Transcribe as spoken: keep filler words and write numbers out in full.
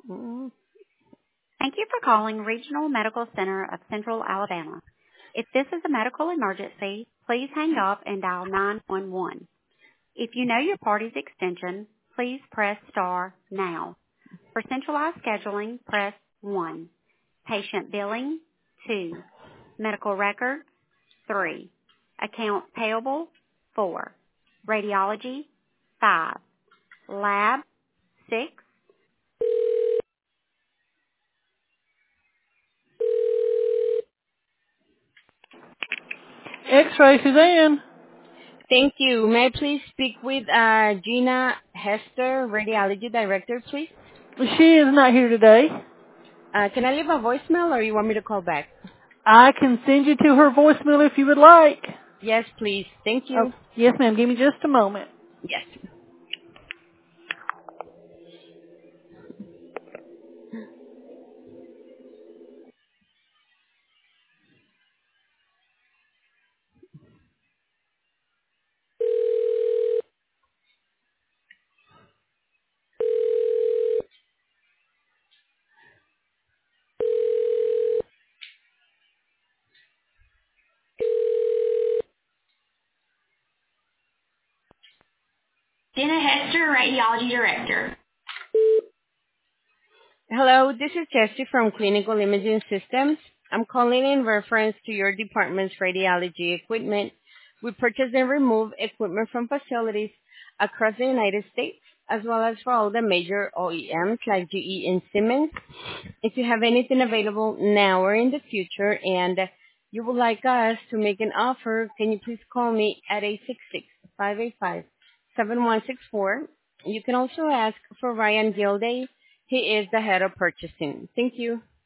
Mm. Thank you for calling Regional Medical Center of Central Alabama. If this is a medical emergency, please hang up and dial nine one one. If you know your party's extension, please press star now. For centralized scheduling, press one. Patient billing, two. Medical records, three. Accounts payable, four. Radiology, five. Lab, six. X-ray, Suzanne. Thank you. May I please speak with uh, Gina Hester, Radiology Director, please? She is not here today. Uh, can I leave a voicemail or you want me to call back? I can send you to her voicemail if you would like. Yes, please. Thank Oh, you. yes, ma'am. Give me just a moment. Yes. Gina Hester, Radiology Director. Hello, this is Jessie from Clinical Imaging Systems. I'm calling in reference to your department's radiology equipment. We purchase and remove equipment from facilities across the United States, as well as for all the major O E Ms like G E and Siemens. If you have anything available now or in the future and you would like us to make an offer, can you please call me at eight six six, five eight five, seven one six four. You can also ask for Ryan Gilday. He is the head of purchasing. Thank you.